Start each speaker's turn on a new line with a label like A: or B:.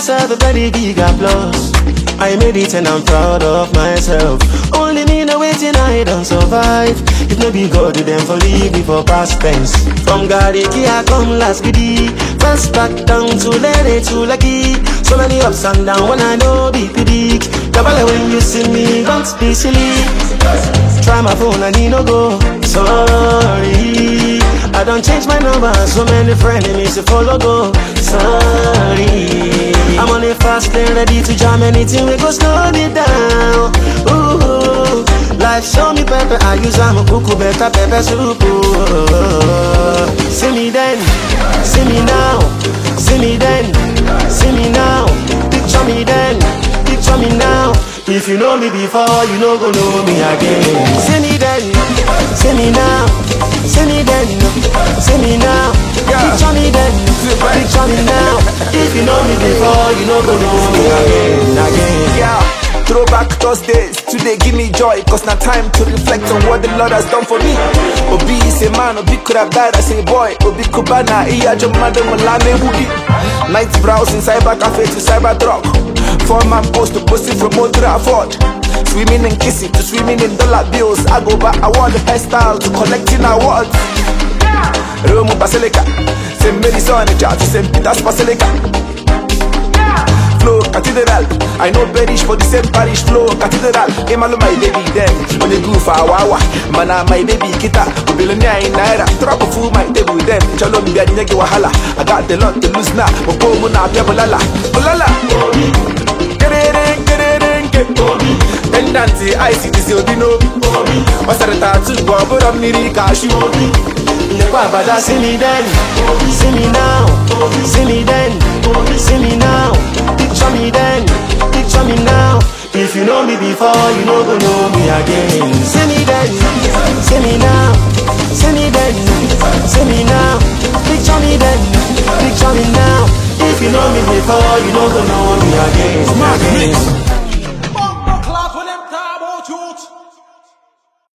A: deserve a very big applause. I made it and I'm proud of myself. Only me know waiting, I don't survive. If no be God, then for leave me for past tense. From Gariki, I come last giddy. First back down to Lady to Lucky. So many ups and downs when I know be big. Double when you see me, don't be silly. Try my phone and he no go. Sorry, I don't change my number. So many frenemies to follow go. Sorry, I'm on a fast lane, ready to jam anything. We go slow me down. Ooh, life show me pepper. I use I'm a cuckoo better pepper soup. Ooh. See me then, see me now. See me then, see me now. Picture me then, picture me now. If you know me before, you know go know me again. See me then, see me now. See me then, see me now. Picture me then, picture me now. If you know me before, you know go know me again.
B: Yeah. Throwback Thursdays, today give me joy, cause now time to reflect on what the Lord has done for me. Obi is a man, Obi could have died as a boy. Obi Kubana, iya jomade malame wubi. Night browsing, cyber cafe to cyber drug. Foreman post to posting from motor afford. Swimming and kissing to swimming in dollar bills. I go back award the hairstyle to collecting awards. Rome Basilica, St. Mary's on the chart to St. Peter's Basilica. Flow Cathedral, I know perish for the same parish. Flow Cathedral, Emalo my baby then. When they go for a wawa, mana my baby kita. Billionaire in Naira, drop a fool my table then. Chalo mi biya nyege wahala. I got the lot to lose now. Moko muna pia bolala, bolala. Kereren, kereren, ke. Pendanti, I see this Odino. Masarata tu go but I'm niri kashi.
A: See me then, see me now. See me then, see me now. Picture me then, picture me now. If you know me before, you know go know me again. See me then, see me now. See me then, see me now. Picture me then, picture me now. If you know me before, you know go know me again.